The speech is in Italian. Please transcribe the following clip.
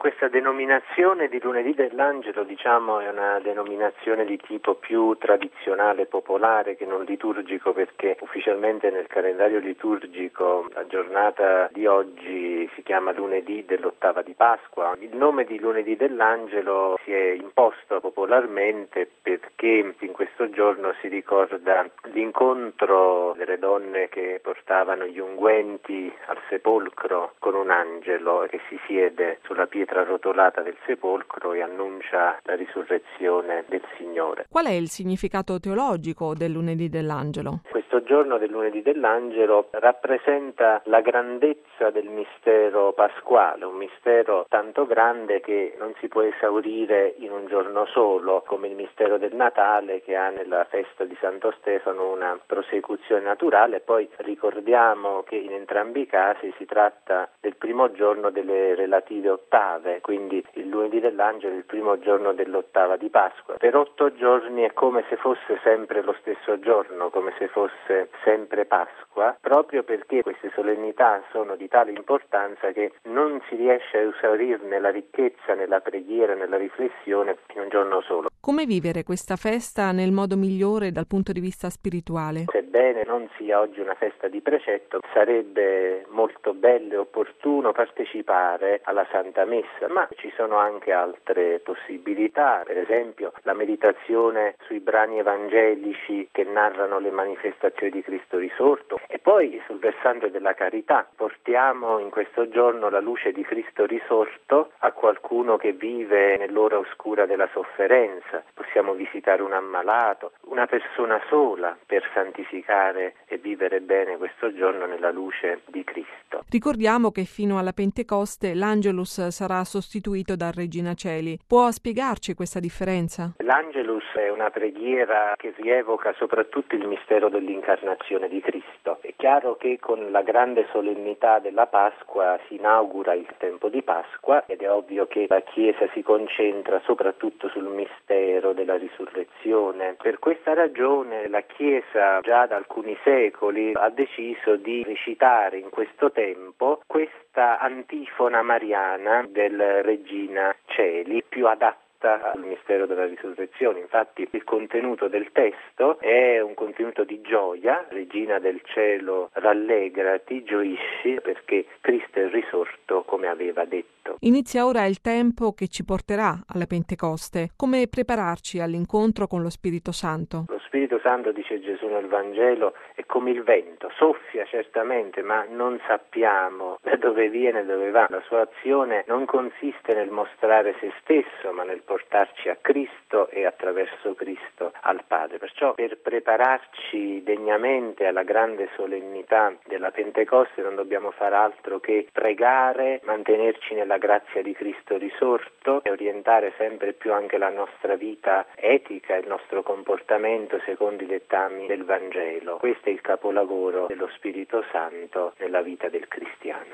Questa denominazione di lunedì dell'Angelo, è una denominazione di tipo più tradizionale, popolare che non liturgico, perché ufficialmente nel calendario liturgico la giornata di oggi si chiama lunedì dell'ottava di Pasqua. Il nome di lunedì dell'Angelo si è imposto popolarmente perché in questo giorno si ricorda l'incontro delle donne che portavano gli unguenti al sepolcro con un angelo che si siede sulla pietra rotolata del sepolcro e annuncia la risurrezione del Signore. Qual è il significato teologico del lunedì dell'Angelo? Questo giorno del lunedì dell'Angelo rappresenta la grandezza del mistero pasquale, un mistero tanto grande che non si può esaurire in un giorno solo, come il mistero del Natale, che ha nella festa di Santo Stefano una prosecuzione naturale. Poi ricordiamo che in entrambi i casi si tratta del primo giorno delle relative ottave, quindi il lunedì dell'Angelo è il primo giorno dell'ottava di Pasqua. Per 8 giorni è come se fosse sempre lo stesso giorno, come se fosse sempre Pasqua, proprio perché queste solennità sono di tale importanza che non si riesce a esaurirne la ricchezza nella preghiera, nella riflessione in un giorno solo. Come vivere questa festa nel modo migliore dal punto di vista spirituale? Sebbene non sia oggi una festa di precetto, sarebbe molto bello e opportuno partecipare alla Santa Messa, ma ci sono anche altre possibilità, per esempio la meditazione sui brani evangelici che narrano le manifestazioni di Cristo risorto, e poi sul versante della carità portiamo in questo giorno la luce di Cristo risorto a qualcuno che vive nell'ora oscura della sofferenza. Possiamo visitare un ammalato, una persona sola, per santificare e vivere bene questo giorno nella luce di Cristo. Ricordiamo che fino alla Pentecoste l'Angelus sarà sostituito dal Regina Coeli. Può spiegarci questa differenza? L'Angelus è una preghiera che rievoca soprattutto il mistero dell'incarnazione di Cristo. È chiaro che con la grande solennità della Pasqua si inaugura il tempo di Pasqua ed è ovvio che la Chiesa si concentra soprattutto sul mistero della risurrezione. Per questa ragione la Chiesa già da alcuni secoli ha deciso di recitare in questo tempo questa antifona mariana del Regina Coeli, più adatta al mistero della risurrezione. Infatti il contenuto del testo è un contenuto di gioia. Regina del cielo, rallegrati, gioisci, perché Cristo è risorto come aveva detto. Inizia ora il tempo che ci porterà alla Pentecoste. Come prepararci all'incontro con lo Spirito Santo? Lo Spirito Santo, dice Gesù nel Vangelo, è come il vento, soffia certamente, ma non sappiamo da dove viene, dove va. La sua azione non consiste nel mostrare se stesso, ma nel portarci a Cristo e attraverso Cristo al Padre. Perciò per prepararci degnamente alla grande solennità della Pentecoste non dobbiamo fare altro che pregare, mantenerci nella grazia di Cristo risorto e orientare sempre più anche la nostra vita etica, il nostro comportamento secondo i dettami del Vangelo. Questo è il capolavoro dello Spirito Santo nella vita del cristiano.